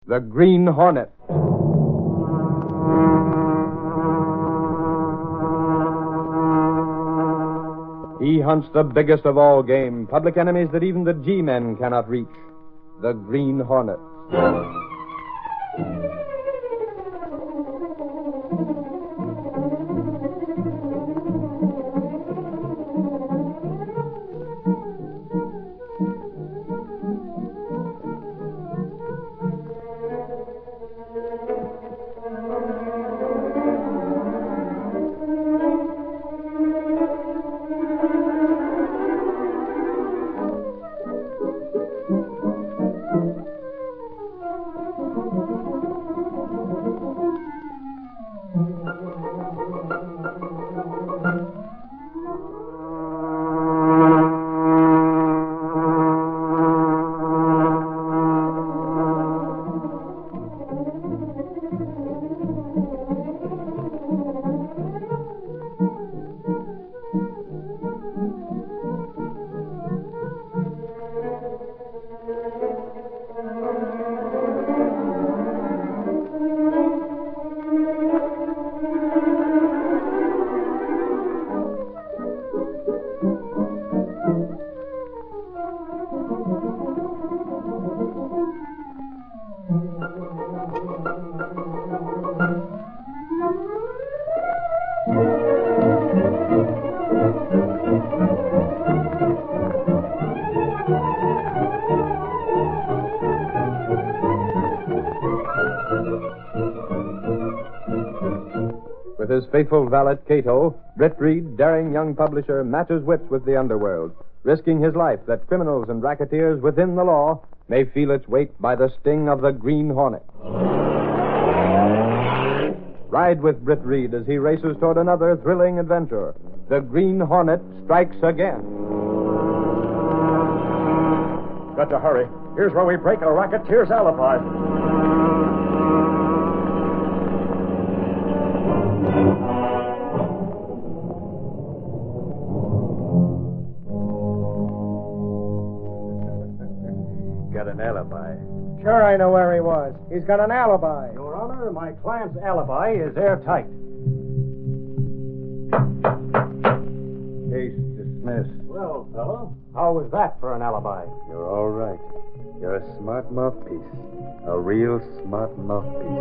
The Green Hornet. He hunts the biggest of all game, public enemies that even the G-men cannot reach. The Green Hornet. With his faithful valet, Cato, Britt Reed, daring young publisher, matches wits with the underworld, risking his life that criminals and racketeers within the law may feel its weight by the sting of the Green Hornet. Ride with Britt Reed as he races toward another thrilling adventure. The Green Hornet strikes again. Got to hurry. Here's where we break a racketeer's alibi. Got an alibi. Sure, I know where he was. He's got an alibi. Your Honor, my client's alibi is airtight. Case dismissed. Well, fellow, how was that for an alibi? You're all right. You're a smart mouthpiece. A real smart mouthpiece.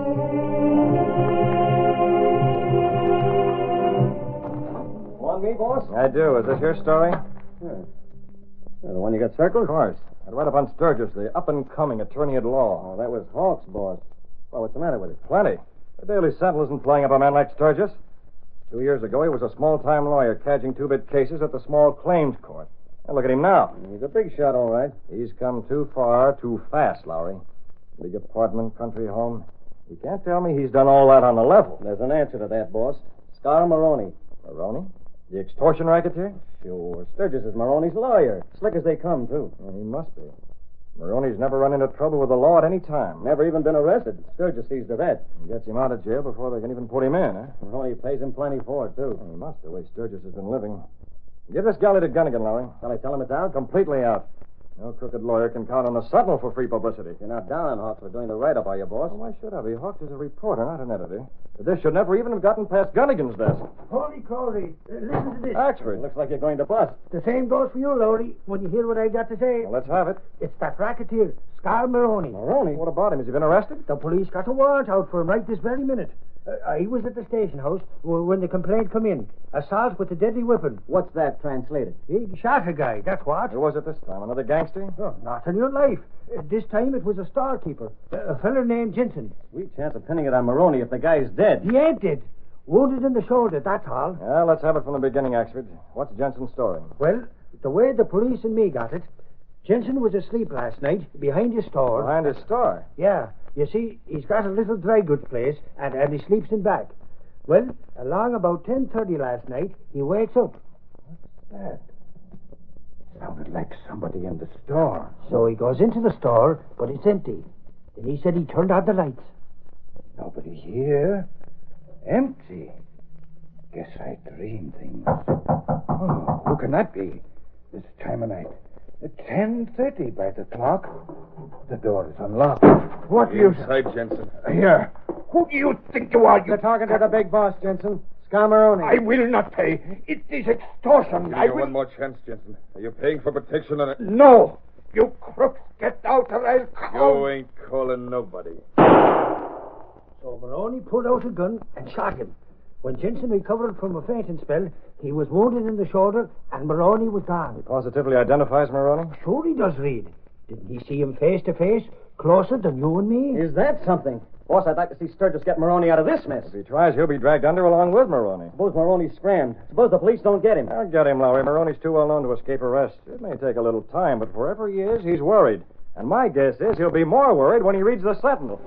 Want me, boss? I do. Is this your story? Yeah. The one you got circled? Of course. I'd read up on Sturgis, the up-and-coming attorney at law. Oh, that was Hawk's boss. Well, what's the matter with it? Plenty. The Daily Sentinel isn't playing up a man like Sturgis. 2 years ago, he was a small-time lawyer cadging two-bit cases at the small claims court. And look at him now. He's a big shot, all right. He's come too far, too fast, Lowry. Big apartment, country home. You can't tell me he's done all that on the level. There's an answer to that, boss. Scar Maroney. Maroney? The extortion racketeer? Sure. Sturgis is Maroney's lawyer. Slick as they come, too. Well, he must be. Maroney's never run into trouble with the law at any time. Never even been arrested. Sturgis sees to that. He gets him out of jail before they can even put him in, huh? Maroney pays him plenty for it, too. Well, he must, the way Sturgis has been living. Give this galley to Gunnigan, Lowry. Shall I tell him it's out? Completely out. No crooked lawyer can count on the Sentinel for free publicity. You're not down on Hawks for doing the write-up, are you, boss? Well, why should I be? Hawks is a reporter, not an editor. This should never even have gotten past Gunnigan's desk. Holy Crowley, listen to this. Axford. Looks like you're going to bust. The same goes for you, Lowry, when you hear what I got to say. Well, let's have it. It's that racketeer, Scar Maroney. Maroney? What about him? Has he been arrested? The police got a warrant out for him right this very minute. He was at the station house when the complaint come in. Assault with a deadly weapon. What's that translated? He shot a guy, that's what. Who was it this time? Another gangster? Oh, not in your life. This time it was a storekeeper, a feller named Jensen. Sweet chance of pinning it on Maroney if the guy's dead. He ain't dead. Wounded in the shoulder, that's all. Yeah, let's have it from the beginning, Axford. What's Jensen's story? Well, the way the police and me got it, Jensen was asleep last night behind his store. Behind his store? Yeah. You see, he's got a little dry goods place, and he sleeps in back. Well, along about 10:30 last night, he wakes up. What's that? Sounded like somebody in the store. So he goes into the store, but it's empty. Then he said he turned out the lights. Nobody here. Empty. Guess I dream things. Oh, who can that be? This time of night. 10:30 by the clock. The door is unlocked. What do you... Inside, Jensen. Here. Who do you think you are? You're talking to the big boss, Jensen. Scamaroni. I will not pay. It is extortion. Give you one more chance, Jensen. Are you paying for protection on it? No. You crooks, get out or I'll call... You ain't calling nobody. So Maroney pulled out a gun and shot him. When Jensen recovered from a fainting spell, he was wounded in the shoulder and Maroney was gone. He positively identifies Maroney? Sure he does, Reed. Didn't he see him face to face, closer than you and me? Is that something? Boss, I'd like to see Sturgis get Maroney out of this mess. If he tries, he'll be dragged under along with Maroney. Suppose Maroney's scrammed. Suppose the police don't get him. I'll get him, Lowry. Maroney's too well known to escape arrest. It may take a little time, but wherever he is, he's worried. And my guess is he'll be more worried when he reads the Sentinel.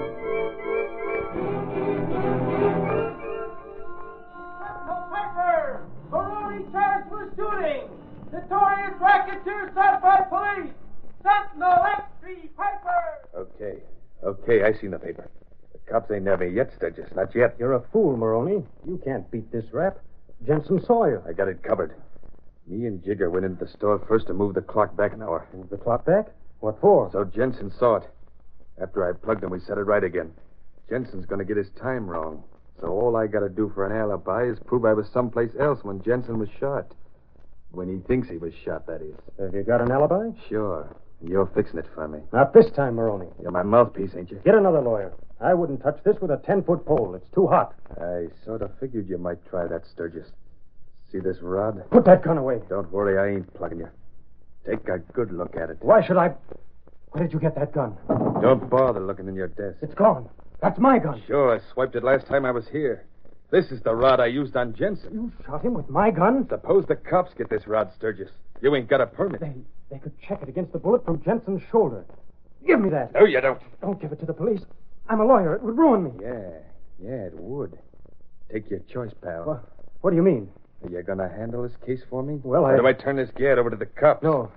Piper! Maroney charged with shooting! Notorious racketeer shot by police! Sentinel X3 Piper! Okay, I seen the paper. The cops ain't near me yet, Sturgis. Not yet. You're a fool, Maroney. You can't beat this rap. Jensen saw you. I got it covered. Me and Jigger went into the store first to move the clock back an hour. Move the clock back? What for? So Jensen saw it. After I plugged him, we set it right again. Jensen's going to get his time wrong. So all I got to do for an alibi is prove I was someplace else when Jensen was shot. When he thinks he was shot, that is. Have you got an alibi? Sure. You're fixing it for me. Not this time, Maroney. You're my mouthpiece, ain't you? Get another lawyer. I wouldn't touch this with a 10-foot pole. It's too hot. I sort of figured you might try that, Sturgis. See this rod? Put that gun away. Don't worry, I ain't plugging you. Take a good look at it. Why should I... Where did you get that gun? Don't bother looking in your desk. It's gone. That's my gun. Sure, I swiped it last time I was here. This is the rod I used on Jensen. You shot him with my gun? Suppose the cops get this rod, Sturgis. You ain't got a permit. They could check it against the bullet from Jensen's shoulder. Give me that. No, you don't. Don't give it to the police. I'm a lawyer. It would ruin me. Yeah, it would. Take your choice, pal. What do you mean? Are you going to handle this case for me? Well, Or do I turn this gad over to the cops? No,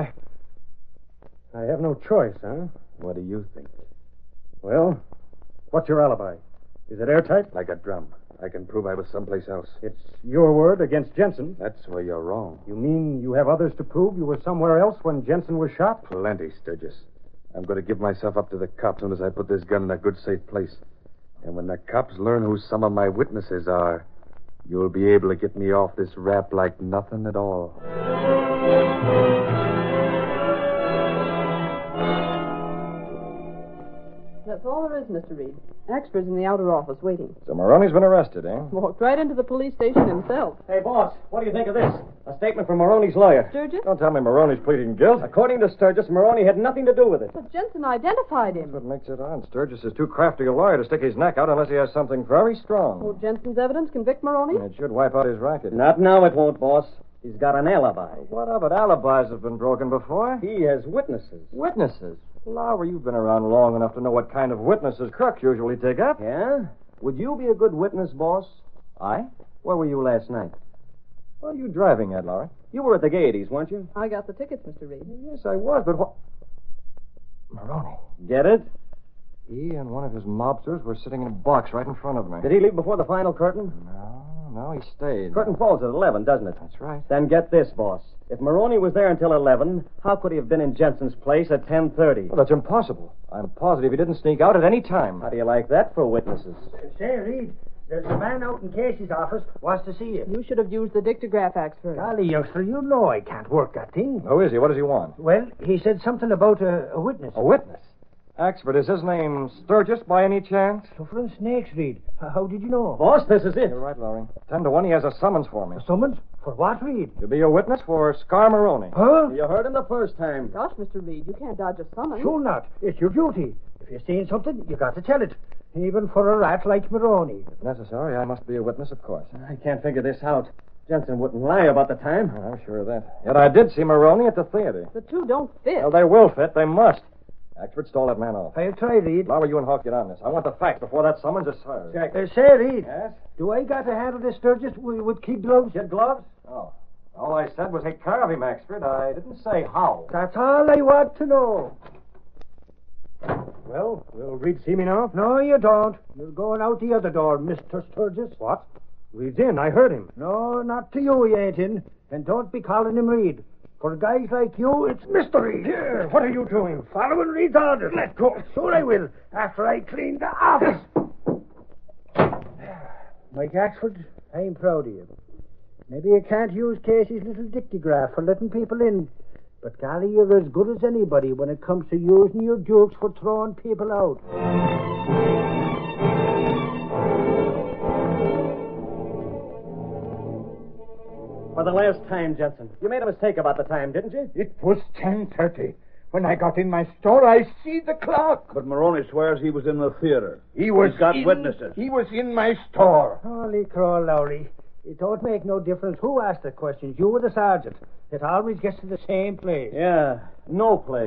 I have no choice, huh? What do you think? Well, what's your alibi? Is it airtight? Like a drum. I can prove I was someplace else. It's your word against Jensen. That's where you're wrong. You mean you have others to prove you were somewhere else when Jensen was shot? Plenty, Sturgis. I'm going to give myself up to the cops as soon as I put this gun in a good, safe place. And when the cops learn who some of my witnesses are, you'll be able to get me off this rap like nothing at all. That's all there is, Mr. Reed. Axford's in the outer office waiting. So Maroney's been arrested, eh? Walked right into the police station himself. Hey, boss, what do you think of this? A statement from Maroney's lawyer. Sturgis? Don't tell me Maroney's pleading guilt. According to Sturgis, Maroney had nothing to do with it. But Jensen identified him. That's what makes it odd. Sturgis is too crafty a lawyer to stick his neck out unless he has something very strong. Will Jensen's evidence convict Maroney? It should wipe out his racket. Not now, it won't, boss. He's got an alibi. What of it? Alibis have been broken before. He has witnesses. Witnesses? Lowry, you've been around long enough to know what kind of witnesses crooks usually take up. Yeah? Would you be a good witness, boss? I? Where were you last night? What are you driving at, Lowry? You were at the Gaieties, weren't you? I got the tickets, Mr. Reed. Yes, I was, but what... Maroney. Get it? He and one of his mobsters were sitting in a box right in front of me. Did he leave before the final curtain? No, he stayed. Curtain falls at 11, doesn't it? That's right. Then get this, boss. If Maroney was there until 11, how could he have been in Jensen's place at 10:30? Well, that's impossible. I'm positive he didn't sneak out at any time. How do you like that for witnesses? Say, Reed, there's a man out in Casey's office wants to see you. You should have used the dictograph axe first. Golly, youngster, you know I can't work that thing. Who is he? What does he want? Well, he said something about a witness. A witness? Axford, is his name Sturgis by any chance? Suffering snakes, Reed. How did you know? Boss, this is it. You're right, Lowry. 10 to 1, he has a summons for me. A summons? For what, Reed? To be a witness for Scar Maroney. Huh? You heard him the first time. Gosh, Mr. Reed, you can't dodge a summons. Sure not. It's your duty. If you're seeing something, you got to tell it. Even for a rat like Maroney. If necessary, I must be a witness, of course. I can't figure this out. Jensen wouldn't lie about the time. Oh, I'm sure of that. Yet I did see Maroney at the theater. The two don't fit. Well, they will fit. They must. Axford, stall that man off. I'll try, Reed. Lowry, you and Hawk get on this. I want the facts before that summons is served. Say, Reed. Yes? Do I got to handle this Sturgis with kid gloves? Kid gloves? Oh. All I said was take care of him, Axford. I didn't say how. That's all I want to know. Well, will Reed see me now? No, you don't. You're going out the other door, Mr. Sturgis. What? Reed's in. I heard him. No, not to you, he ain't in. And don't be calling him Reed. For guys like you, it's mystery. Here, what are you doing? Following Reed's orders. Let go. Sure I will, after I clean the office. Mike Axford, I'm proud of you. Maybe you can't use Casey's little dictograph for letting people in. But, golly, you're as good as anybody when it comes to using your jokes for throwing people out. For the last time, Jensen. You made a mistake about the time, didn't you? It was 10:30. When I got in my store, I see the clock. But Maroney swears he was in the theater. He's got witnesses. He was in my store. Holy crawl, Lowry. It don't make no difference who asked the questions, you or the sergeant. It always gets to the same place. Yeah, no place.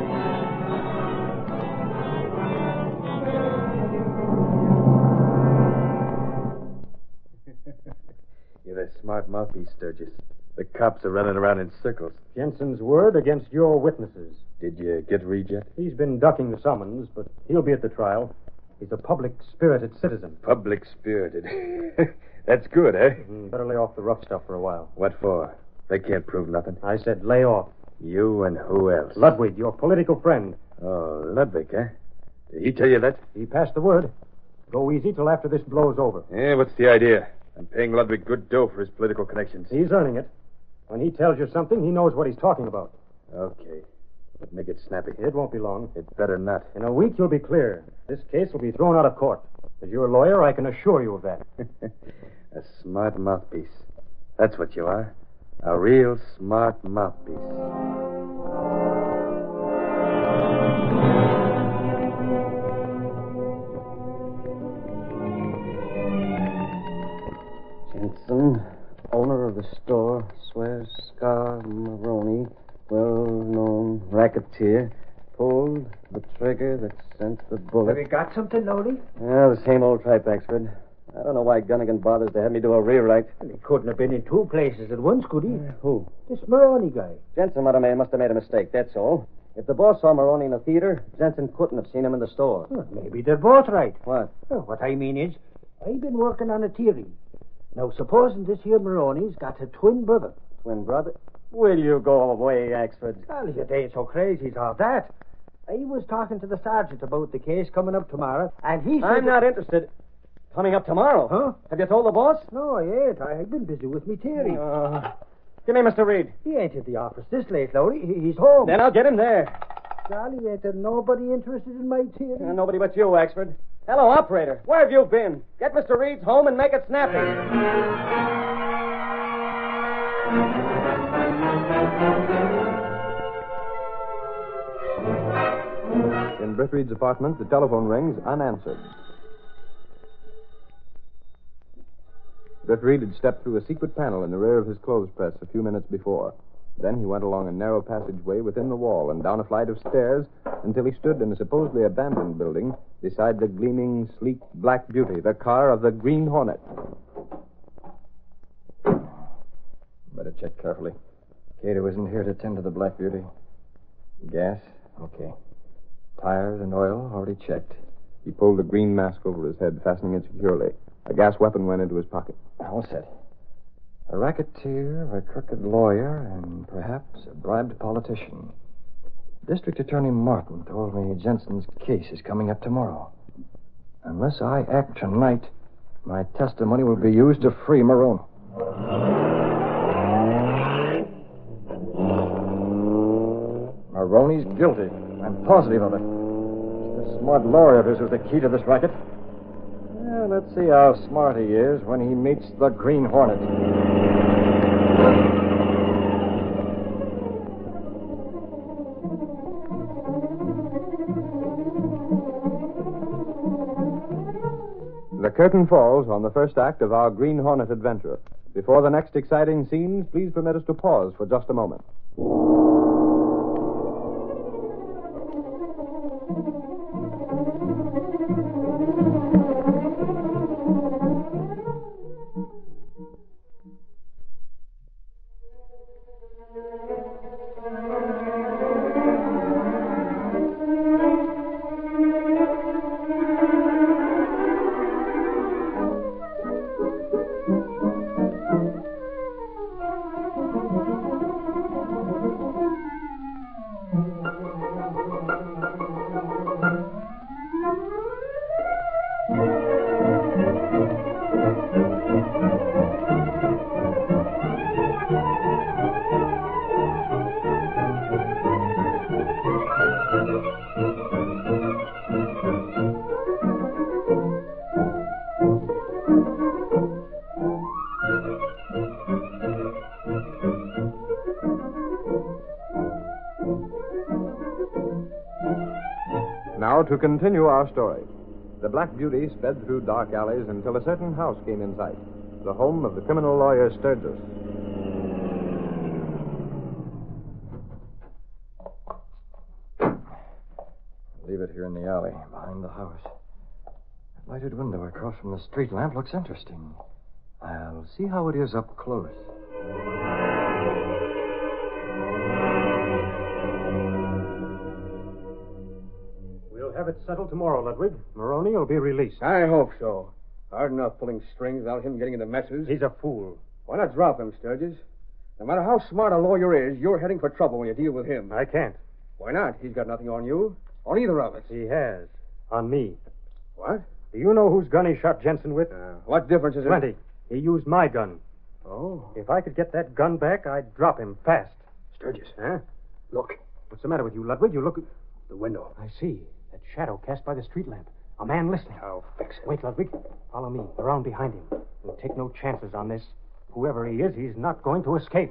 You're a smart mouthpiece, Sturgis. The cops are running around in circles. Jensen's word against your witnesses. Did you get Reed yet? He's been ducking the summons, but he'll be at the trial. He's a public-spirited citizen. Public-spirited. That's good, eh? Better lay off the rough stuff for a while. What for? They can't prove nothing. I said lay off. You and who else? Ludwig, your political friend. Oh, Ludwig, eh? Did he tell you that? He passed the word. Go easy till after this blows over. Yeah, what's the idea? I'm paying Ludwig good dough for his political connections. He's earning it. When he tells you something, he knows what he's talking about. Okay. But make it snappy. It won't be long. It better not. In a week, you'll be clear. This case will be thrown out of court. As your lawyer, I can assure you of that. A smart mouthpiece. That's what you are. A real smart mouthpiece. Jensen, owner of the store, swears Scar Maroney, well-known racketeer, pulled the trigger that sent the bullet. Have you got something, Lowry? Yeah, the same old tripe, Axford. I don't know why Gunnigan bothers to have me do a rewrite. Well, he couldn't have been in two places at once, could he? Who? This Maroney guy. Jensen must have made a mistake, that's all. If the boss saw Maroney in the theater, Jensen couldn't have seen him in the store. Well, maybe they're both right. What? Well, what I mean is, I've been working on a theory. Now, supposing this here Maroney's got a twin brother. Twin brother? Will you go away, Axford? Well, you ain't so crazy as all that. I was talking to the sergeant about the case coming up tomorrow, and he said... I'm not interested. Coming up tomorrow? Huh? Have you told the boss? No, I ain't. I've been busy with me theory. Give me Mr. Reed. He ain't at the office this late, Lowry. He's home. Then I'll get him there. Golly, ain't there nobody interested in my theory? Nobody but you, Axford. Hello, operator. Where have you been? Get Mr. Reed's home and make it snappy. In Britt Reed's apartment, the telephone rings unanswered. Britt Reed had stepped through a secret panel in the rear of his clothes press a few minutes before. Then he went along a narrow passageway within the wall and down a flight of stairs until he stood in a supposedly abandoned building beside the gleaming, sleek Black Beauty, the car of the Green Hornet. Better check carefully. Cato isn't here to tend to the Black Beauty. Gas? Okay. Tires and oil already checked. He pulled the green mask over his head, fastening it securely. A gas weapon went into his pocket. All set. A racketeer, a crooked lawyer, and perhaps a bribed politician. District Attorney Martin told me Jensen's case is coming up tomorrow. Unless I act tonight, my testimony will be used to free Maroney. Maroney's guilty. I'm positive of it. It's the smart lawyer of his who's the key to this racket. Well, let's see how smart he is when he meets the Green Hornet. The curtain falls on the first act of our Green Hornet adventure. Before the next exciting scenes, please permit us to pause for just a moment. now to continue our story. The Black Beauty sped through dark alleys until a certain house came in sight, the home of the criminal lawyer Sturgis. Leave it here in the alley, behind the house. That lighted window across from the street lamp looks interesting. I'll see how it is up close. We'll have it settled tomorrow, Ludwig. Maroney will be released. I hope so. Hard enough pulling strings without him getting into messes. He's a fool. Why not drop him, Sturgis? No matter how smart a lawyer is, you're heading for trouble when you deal with him. I can't. Why not? He's got nothing on you. On either of us. He has. On me. What? Do you know whose gun he shot Jensen with? What difference is it? Plenty. He used my gun. Oh. If I could get that gun back, I'd drop him fast. Sturgis. Huh? Look. What's the matter with you, Ludwig? You look at the window. I see. That shadow cast by the street lamp. A man listening. I'll fix it. Wait, Ludwig. Follow me. Around behind him. We'll take no chances on this. Whoever he is, he's not going to escape.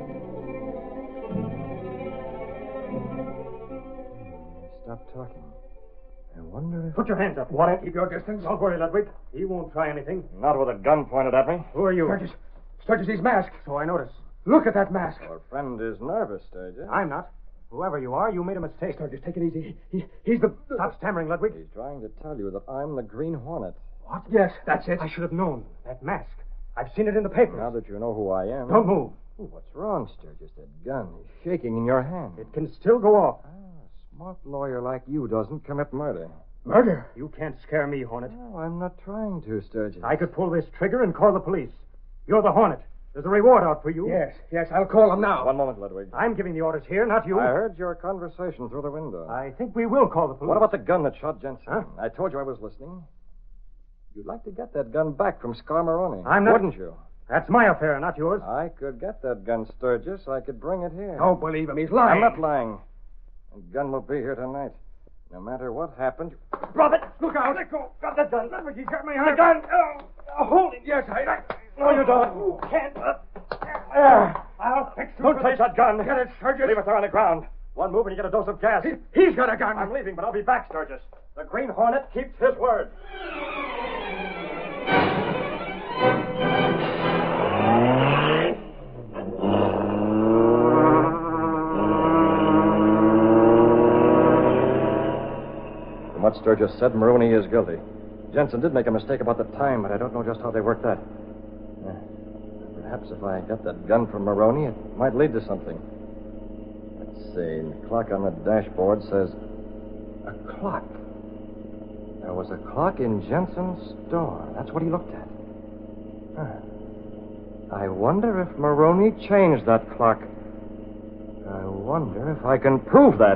Stop talking. I wonder if... Put your hands up, Water. Keep your distance. Don't worry, Ludwig. He won't try anything. Not with a gun pointed at me. Who are you? Sturgis. Sturgis, he's masked. So I notice. Look at that mask. Our friend is nervous, Sturgis. I'm not. Whoever you are, you made a mistake. Sturgis, take it easy. He's the... Stop stammering, Ludwig. He's trying to tell you that I'm the Green Hornet. What? Yes, that's it. I should have known. That mask. I've seen it in the papers. Now that you know who I am... Don't move. Oh, what's wrong, Sturgis? That gun is shaking in your hand. It can still go off. A smart lawyer like you doesn't commit murder. Murder? You can't scare me, Hornet. No, I'm not trying to, Sturgis. I could pull this trigger and call the police. You're the Hornet. There's a reward out for you. Yes, I'll call him now. One moment, Ludwig. I'm giving the orders here, not you. I heard your conversation through the window. I think we will call the police. What about the gun that shot Jensen? Huh? I told you I was listening. You'd like to get that gun back from Scar Maroney. I'm not... Wouldn't you? That's my affair, not yours. I could get that gun, Sturgis. I could bring it here. Don't believe him. He's lying. I'm not lying. The gun will be here tonight. No matter what happened. Drop it! Look out! Let go! Drop that gun! Let me keep my hand. The gun! Hold it! Yes, I... No, you don't. You can't. I'll fix you. Don't touch that gun. Get it, Sturgis. Leave it there on the ground. One move and you get a dose of gas. He's got a gun. I'm leaving, but I'll be back, Sturgis. The Green Hornet keeps his word. From what Sturgis said, Maroney is guilty. Jensen did make a mistake about the time, but I don't know just how they worked that. Perhaps if I got that gun from Maroney, it might lead to something. Let's see. The clock on the dashboard says... A clock. There was a clock in Jensen's store. That's what he looked at. I wonder if Maroney changed that clock. I wonder if I can prove that.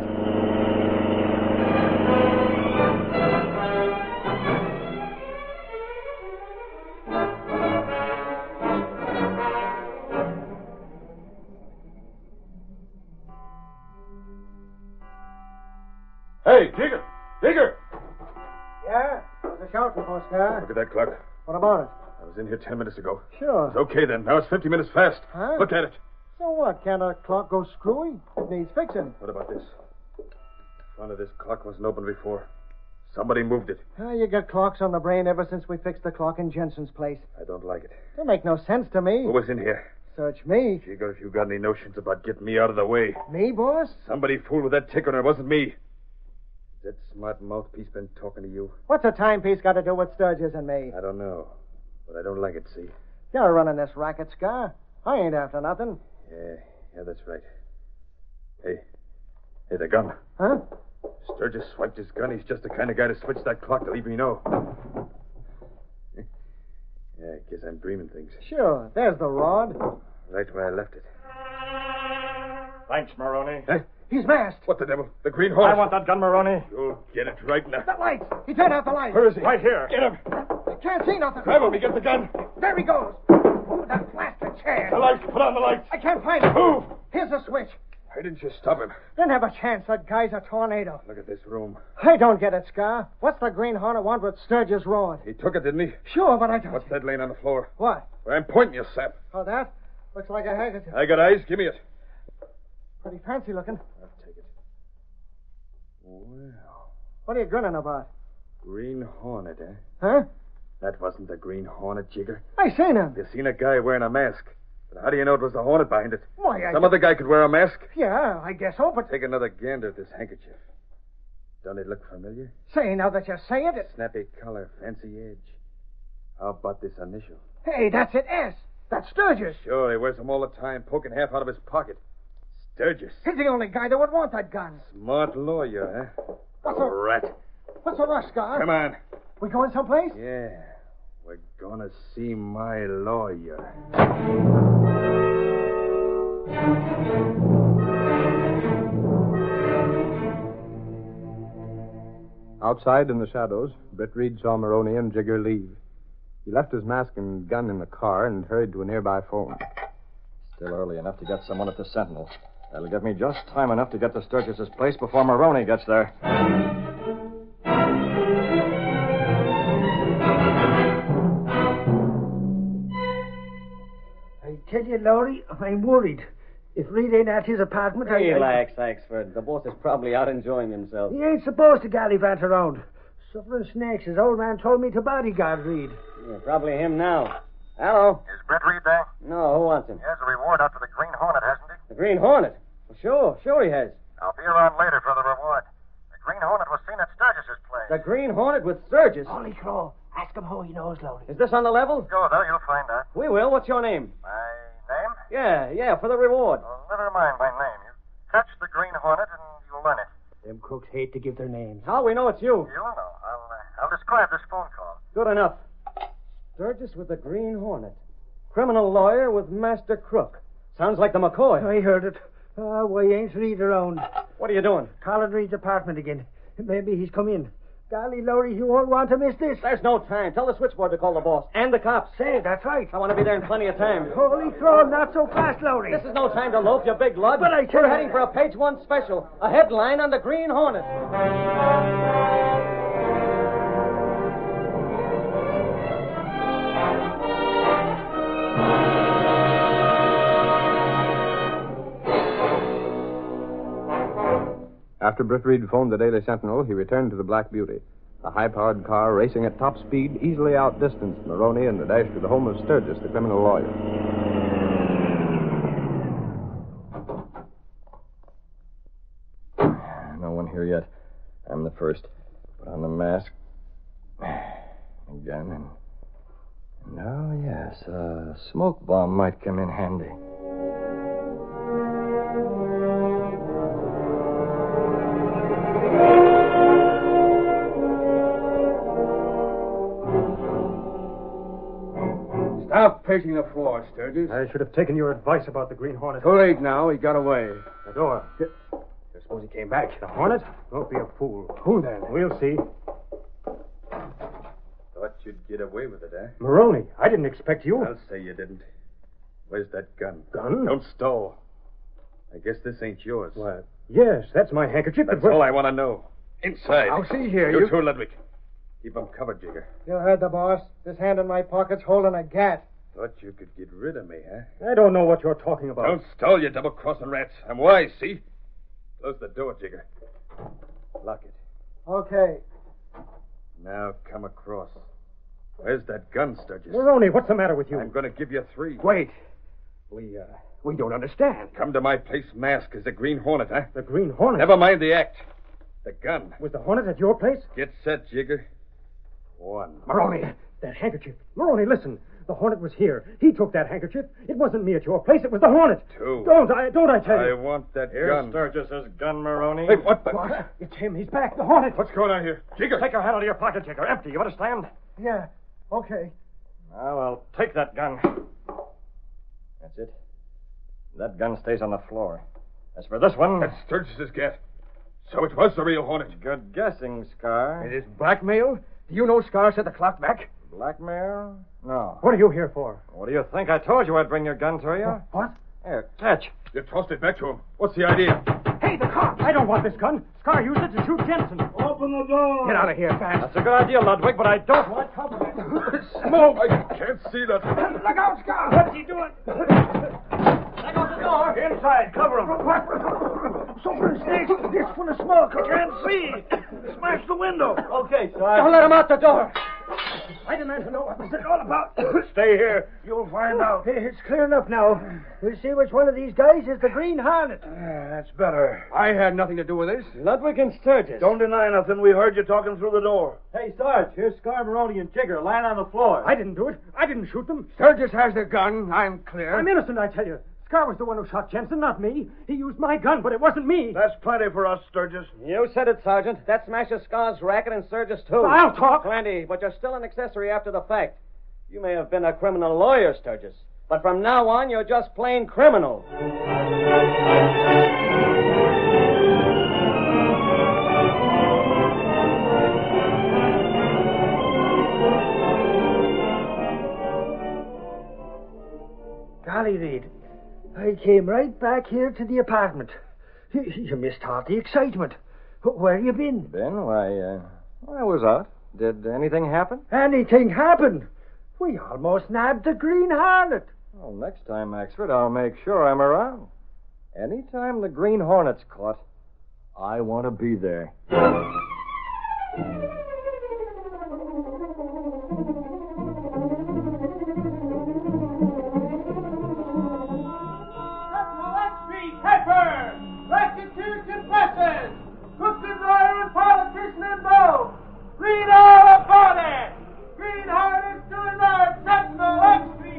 Hey, Digger! Digger! Yeah? What's the shouting for, Scar? Look at that clock. What about it? I was in here 10 minutes ago. Sure. It's okay then. Now it's 50 minutes fast. Huh? Look at it. So what? Can't a clock go screwy? It needs fixing. What about this? The front of this clock wasn't open before. Somebody moved it. You get clocks on the brain ever since we fixed the clock in Jensen's place. I don't like it. Don't make no sense to me. Who was in here? Search me. Jigger, if you got any notions about getting me out of the way. Me, boss? Somebody fooled with that ticker and it wasn't me. Has that smart mouthpiece been talking to you? What's a timepiece got to do with Sturgis and me? I don't know. But I don't like it, see? You're running this racket, Scar. I ain't after nothing. Yeah, that's right. Hey, the gun. Huh? Sturgis swiped his gun. He's just the kind of guy to switch that clock to leave me know. Yeah, I guess I'm dreaming things. Sure. There's the rod. Right where I left it. Thanks, Maroney. Huh? He's masked. What the devil? The Green Horse. I want that gun, Maroney. You'll get it right now. The lights. He turned out the lights. Where is he? Right here. Get him. I can't see nothing. Grab him. He gets the gun. There he goes. Oh, that blasted chair. The lights. Put on the lights. I can't find it. Move. Here's the switch. Why didn't you stop him? Didn't have a chance. That guy's a tornado. Look at this room. I don't get it, Scar. What's the Green Hornet want with Sturgis' rod? He took it, didn't he? Sure, but I don't. What's that laying on the floor? What? Where I'm pointing, you sap. Oh, that? Looks like a handkerchief. I got eyes. Give me it. Pretty fancy looking. I'll take it. Well, What are you grinning about? Green Hornet, eh? Huh? That wasn't the Green Hornet, Jigger. I seen him. You seen a guy wearing a mask. But how do you know it was the Hornet behind it? Why, Some other guy could wear a mask. Yeah, I guess so, but... Take another gander at this handkerchief. Don't it look familiar? Say, now that you say it... Snappy collar, fancy edge. How about this initial? Hey, that's it, S. That's Sturgis. Sure, he wears them all the time, poking half out of his pocket. Sturgis. He's the only guy that would want that gun. Smart lawyer, huh? What's a rat? What's a rush, Scar? Come on. We going someplace? Yeah. We're gonna see my lawyer. Outside in the shadows, Britt Reed saw Maroney and Jigger leave. He left his mask and gun in the car and hurried to a nearby phone. Still early enough to get someone at the Sentinel. That'll give me just time enough to get to Sturgis's place before Maroney gets there. I tell you, Lowry, I'm worried. If Reed ain't at his apartment, Relax, Axford. The boss is probably out enjoying himself. He ain't supposed to gallivant around. Suffering snakes, his old man told me to bodyguard Reed. Yeah, probably him now. Hello? Is Britt Reed there? No, who wants him? He has a reward out for the Green Hornet, hasn't he? The Green Hornet? Well, sure he has. I'll be around later for the reward. The Green Hornet was seen at Sturgis's place. The Green Hornet with Sturgis? Holy crow. Ask him how he knows, Lowry. Is this on the level? Go there, you'll find out. We will. What's your name? My name? Yeah, for the reward. Oh, never mind my name. You catch the Green Hornet and you'll learn it. Them crooks hate to give their names. How we know it's you? You'll know. I'll describe this phone call. Good enough. Sturgis with the Green Hornet. Criminal lawyer with Master Crook. Sounds like the McCoy. I heard it. Why ain't Reed around? What are you doing? Calling Reed's apartment again. Maybe he's come in. Golly, Lowry, you won't want to miss this. There's no time. Tell the switchboard to call the boss. And the cops. Say, that's right. I want to be there in plenty of time. Holy crow, not so fast, Lowry. This is no time to loaf, you big lug. But I tell We're you... heading for a page one special. A headline on the Green Hornet. After Britt Reed phoned the Daily Sentinel, he returned to the Black Beauty. A high-powered car racing at top speed easily outdistanced Maroney in the dash to the home of Sturgis, the criminal lawyer. No one here yet. I'm the first. Put on the mask. Again, and oh, yes, a smoke bomb might come in handy. Stop pacing the floor, Sturgis. I should have taken your advice about the Green Hornet. Too late now. He got away. The door. I suppose he came back. The Hornet? Don't be a fool. Who then? We'll see. Thought you'd get away with it, eh? Maroney, I didn't expect you. I'll say you didn't. Where's that gun? Gun? Don't stall. I guess this ain't yours. What? Yes, that's my handkerchief. That's all I want to know. Inside. I'll see here. You too, Ludwig. Keep them covered, Jigger. You heard the boss. This hand in my pocket's holding a gat. Thought you could get rid of me, huh? I don't know what you're talking about. Don't stall, you double-crossing rats. I'm wise, see? Close the door, Jigger. Lock it. Okay. Now come across. Where's that gun, Sturgis? Maroney, what's the matter with you? I'm going to give you 3. Wait. We don't understand. Come to my place masked as the Green Hornet, huh? The Green Hornet? Never mind the act. The gun. Was the Hornet at your place? Get set, Jigger. 1. Maroney, that handkerchief. Maroney, listen. The Hornet was here. He took that handkerchief. It wasn't me at your place. It was the Hornet. 2. Don't I tell you. I want that Here's gun. Sturgis's gun, Maroney. Hey, what the... What? It's him. He's back. The Hornet. What's going on here? Jigger! Take your hand out of your pocket, Jigger. Empty. You understand? Yeah, okay. Now, I'll take that gun. That's it. That gun stays on the floor. As for this one... That's Sturgis's gat. So it was the real Hornet. Good guessing, Scar. It is blackmail? Do you know Scar set the clock back? Blackmail? No. What are you here for? What do you think? I told you I'd bring your gun to you. What? Here, catch. You tossed it back to him. What's the idea? Hey, the cop! I don't want this gun. Scar used it to shoot Jensen. Open the door. Get out of here, fast. That's a good idea, Ludwig, but I don't want company. Smoke! I can't see that. Look out, Scar. What's he doing? Let go the door. Inside, cover him. Suffering snakes. It's full of smoke. I can't see. Smash the the window. Okay, Sarge. Don't let him out the door. I demand to know what was it all about. Stay here. You'll find out. It's clear enough now. We'll see which one of these guys is the Green Hornet. That's better. I had nothing to do with this. Ludwig and Sturgis. Don't deny nothing. We heard you talking through the door. Hey, Sarge, here's Scar, Maroney, and Jigger lying on the floor. I didn't do it. I didn't shoot them. Sturgis has the gun. I'm clear. I'm innocent, I tell you. Scar was the one who shot Jensen, not me. He used my gun, but it wasn't me. That's plenty for us, Sturgis. You said it, Sergeant. That smashes Scar's racket and Sturgis, too. I'll talk. Plenty, but you're still an accessory after the fact. You may have been a criminal lawyer, Sturgis, but from now on, you're just plain criminal. Golly, Reed, I came right back here to the apartment. You missed half the excitement. Where you been? Ben, why, I was out. Did anything happen? Anything happen? We almost nabbed the Green Hornet. Well, next time, Axford, I'll make sure I'm around. Anytime the Green Hornet's caught, I want to be there. Pepper! Racketeer confesses! Cooking lawyer and politician involved! Read all about it! Green Hornet to alert! Sentinel X Street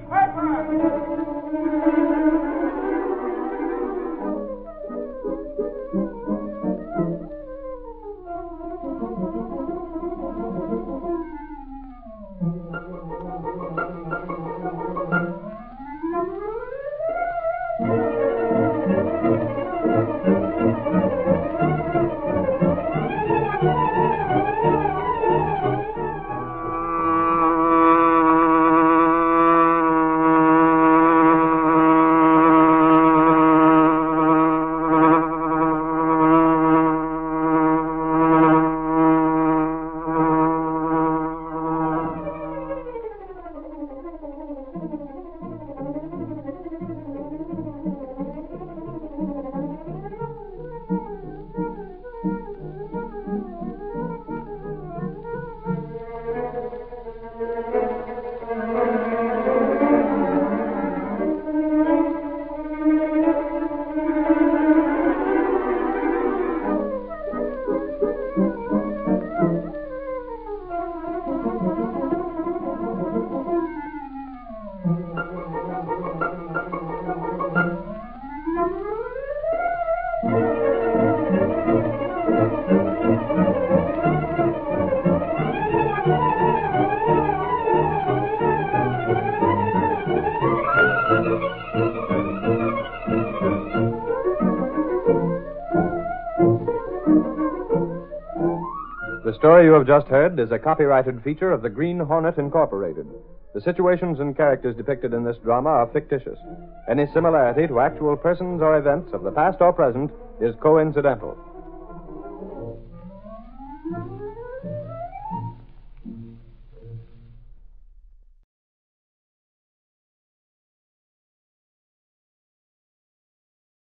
The story you have just heard is a copyrighted feature of the Green Hornet Incorporated. The situations and characters depicted in this drama are fictitious. Any similarity to actual persons or events of the past or present is coincidental.